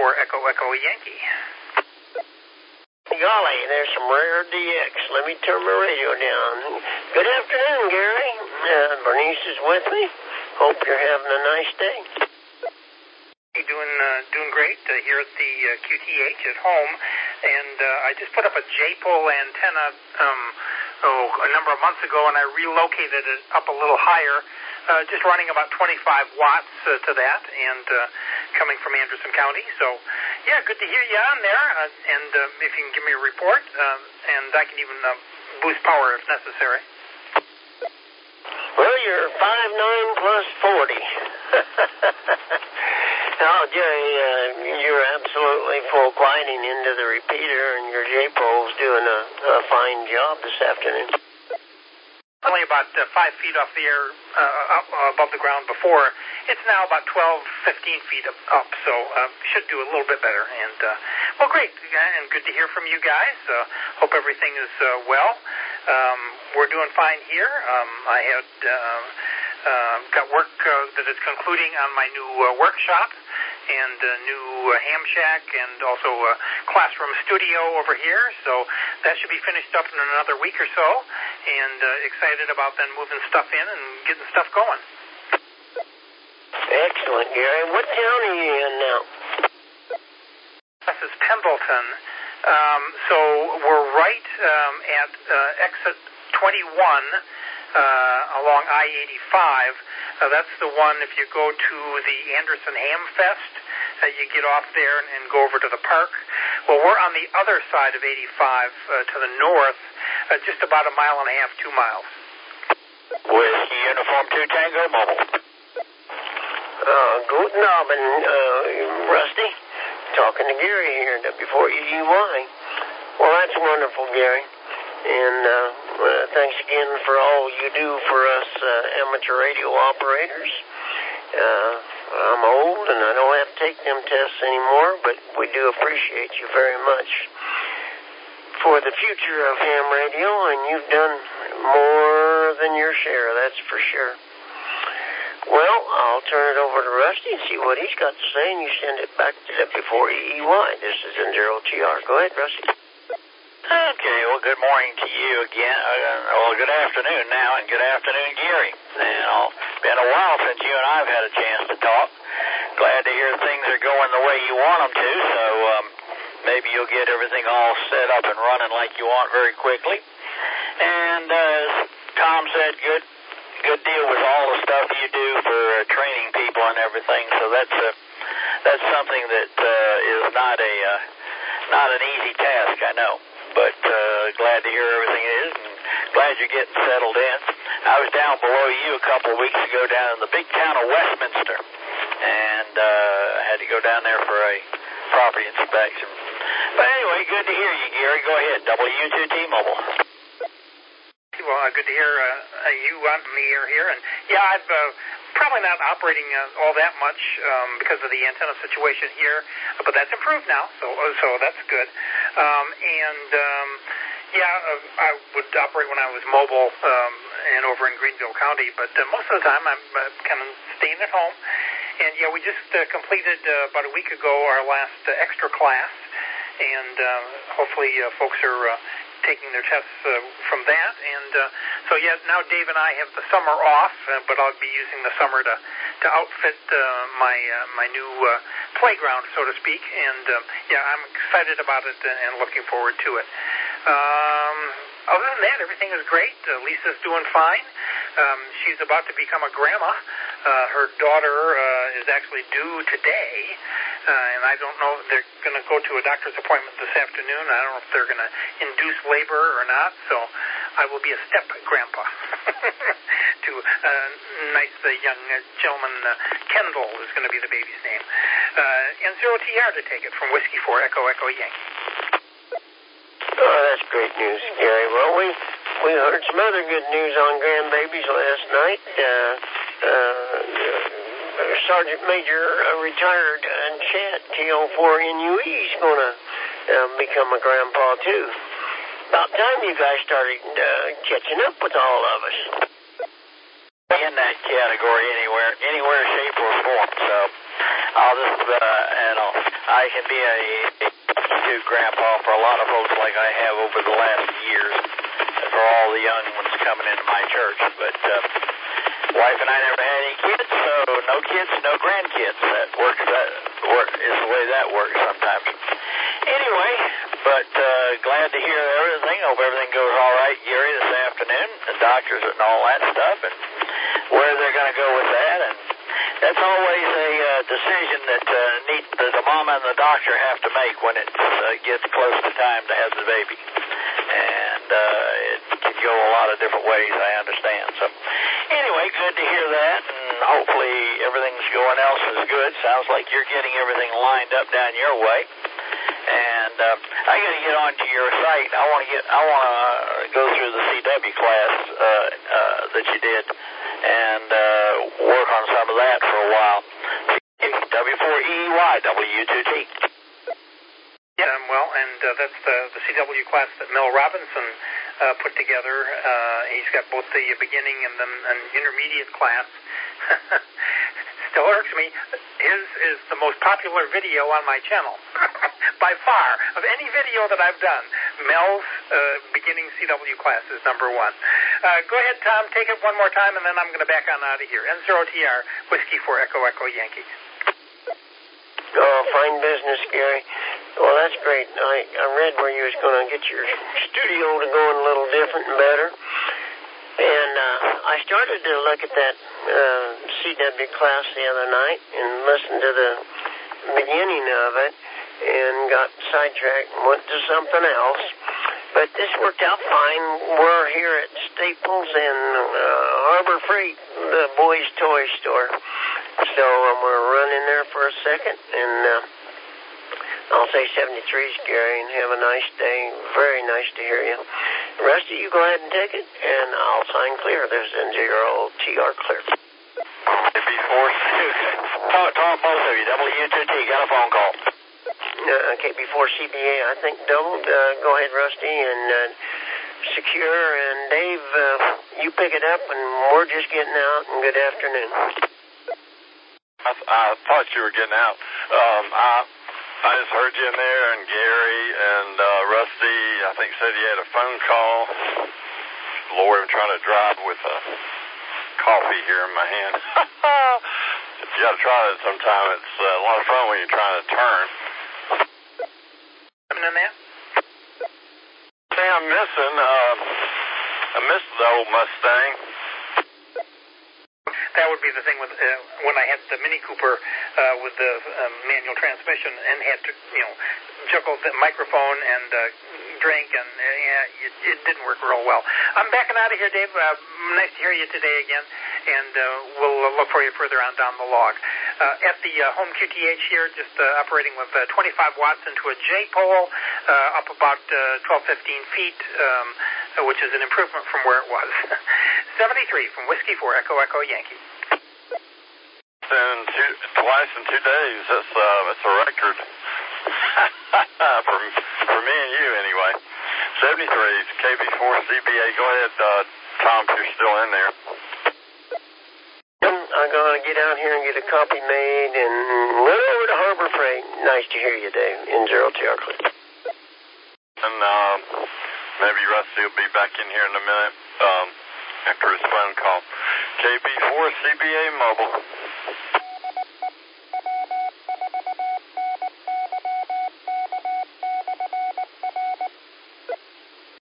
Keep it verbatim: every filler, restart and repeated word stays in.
four Echo Echo Yankee. Golly, there's some rare D X. Let me turn my radio down. Good afternoon, Gary. Uh, Bernice is with me. Hope you're having a nice day. Hey, doing uh, doing great uh, here at the uh, Q T H at home, and uh, I just put up a J-pole antenna um, oh, a number of months ago, and I relocated it up a little higher, uh, just running about twenty-five watts uh, to that, and uh, coming from Anderson County. So, yeah, good to hear you on there, uh, and uh, if you can give me a report, uh, and I can even uh, boost power if necessary. Well, you're five nine plus forty. Oh, Jerry, uh, you're absolutely full gliding into the repeater, and your J-pole's doing a, a fine job this afternoon. Only about uh, five feet off the air, uh, up, uh, above the ground before. It's now about twelve, fifteen feet up, up so uh, should do a little bit better. And, uh, well, great, and good to hear from you guys. Uh, hope everything is uh, well. Um, we're doing fine here. Um, I had uh, uh, got work uh, that is concluding on my new uh, workshop and a new uh, ham shack and also a classroom studio over here. So that should be finished up in another week or so, and uh, excited about then moving stuff in and getting stuff going. Excellent, Gary. What town are you in now? This is Pendleton. Um, so we're right um, at uh, exit twenty-one uh, along I eighty-five. Uh, that's the one, if you go to the Anderson Ham Fest, uh, you get off there and, and go over to the park. Well, we're on the other side of eighty-five uh, to the north, uh, just about a mile and a half, two miles. Whiskey Uniform two Tango Mobile. Uh, guten Abend, uh, Rusty. Talking to Gary here at W four E E Y. Well, that's wonderful, Gary. And uh, uh, thanks again for all you do for us uh, amateur radio operators. Uh, I'm old and I don't have to take them tests anymore, but we do appreciate you very much for the future of ham radio, and you've done more than your share, that's for sure. Well, I'll turn it over to Rusty and see what he's got to say, and you send it back to W four E E Y. This is N zero T R. Go ahead, Rusty. Okay, well, good morning to you again. Uh, well, good afternoon now, and good afternoon, Gary. You know, it's been a while since you and I have had a chance to talk. Glad to hear things are going the way you want them to, so um, maybe you'll get everything all set up and running like you want very quickly. And uh, as Tom said, good good deal with all the stuff you do for uh, training people and everything, so that's uh, that's something that uh, is not a uh, not an easy task, I know. But uh, glad to hear everything is, and glad you're getting settled in. I was down below you a couple of weeks ago down in the big town of Westminster, and uh, I had to go down there for a property inspection. But anyway, good to hear you, Gary. Go ahead, W two T-Mobile. Well, uh, good to hear uh, you on the air here. And, yeah, I've uh, probably not operating uh, all that much um, because of the antenna situation here, but that's improved now, so so that's good. Um, and, um, yeah, uh, I would operate when I was mobile um, and over in Greenville County, but uh, most of the time I'm uh, kind of staying at home. And, yeah, we just uh, completed uh, about a week ago our last uh, extra class, and uh, hopefully uh, folks are uh, taking their tests uh, from that. And uh, so, yeah, now Dave and I have the summer off, uh, but I'll be using the summer to, to outfit uh, my uh, my new uh, playground, so to speak. And, uh, yeah, I'm excited about it and, and looking forward to it. Um, other than that, everything is great. Uh, Lisa's doing fine. Um, she's about to become a grandma. Uh, her daughter uh, is actually due today, uh, and I don't know if they're going to go to a doctor's appointment this afternoon. I don't know if they're going to induce labor or not, so I will be a step-grandpa to a uh, nice uh, young uh, gentleman. Uh, Kendall is going to be the baby's name. Uh, and zero T R to take it from Whiskey four Echo Echo Yankee. Oh, that's great news, Gary. Well, we we heard some other good news on grandbabies last night. Uh, uh, Sergeant Major uh, retired uh, Chad T O four N U E is going to uh, become a grandpa, too. About time you guys started uh, catching up with all of us. In that category anywhere, anywhere, shape, or form. So I'll just, uh, you know, I can be a substitute grandpa for a lot of folks like I have over the last years, for all the young ones coming into my church. But uh, wife and I never had any kids, so no kids, no grandkids. That works. That work is the way that works sometimes. Anyway, but uh, glad to hear everything. Hope everything goes all right, Gary, this afternoon. The doctors and all that stuff, and where they're going to go with that. And that's always a uh, decision that uh, need, that the mama and the doctor have to make when it uh, gets close to time to have the baby. And uh, it can go a lot of different ways, I understand. So anyway, good to hear that, and hopefully everything's going else is good. Sounds like you're getting everything lined up down your way. And uh, I got to get onto your site. I want to get. I want to uh, go through the C W class uh, uh, that you did, and uh, work on some of that for a while. W four E Y, W two T. Yeah, well, and uh, that's the, the C W class that Mel Robinson uh, put together. Uh, he's got both the beginning and then an intermediate class. Still irks me. His is the most popular video on my channel, by far. Of any video that I've done, Mel's uh, beginning C W class is number one. Uh, go ahead, Tom, take it one more time, and then I'm going to back on out of here. N zero T R, Whiskey for Echo Echo Yankee. Oh, fine business, Gary. Well, that's great. I, I read where you was going to get your studio to going a little different and better. And uh, I started to look at that uh, C W class the other night and listened to the beginning of it and got sidetracked and went to something else. But this worked out fine. We're here at Staples and uh, Harbor Freight, the boys' toy store. So um, we're running there for a second, and uh, I'll say seventy-threes, Gary, and have a nice day. Very nice to hear you. Rusty, you go ahead and take it, and I'll sign clear. There's N zero T R clear. Before talk, talk both of you. W two T got a phone call. Uh, okay, before C B A, I think doubled. Uh, go ahead, Rusty, and uh, secure. And Dave, uh, you pick it up, and we're just getting out. And good afternoon. I, th- I thought you were getting out. Um, I I just heard you in there, and Gary and uh, Rusty, I think, said you had a phone call. Lord, I'm trying to drive with a coffee here in my hand. You got to try it sometime. It's uh, a lot of fun when you're trying to turn. Coming in there? Say I'm missing. Uh, I missed the old Mustang. That would be the thing with uh, when I had the Mini Cooper uh, with the um, manual transmission and had to, you know, juggle the microphone and uh, drink, and uh, yeah, it, it didn't work real well. I'm backing out of here, Dave. Uh, nice to hear you today again, and uh, we'll uh, look for you further on down the log. Uh, at the uh, home Q T H here, just uh, operating with uh, twenty-five watts into a J-pole, uh, up about uh, twelve, fifteen feet, um, which is an improvement from where it was. seventy-three from Whiskey for Echo Echo Yankee. And two, twice in two days. That's uh, that's a record for for me and you anyway. seventy-three K B four C B A. Go ahead, uh, Tom, if you're still in there. I'm going to get out here and get a copy made and run over to Harbor Freight. Nice to hear you, Dave. N zero T R clear. And um, maybe Rusty will be back in here in a minute um, after his phone call. K B four C B A mobile.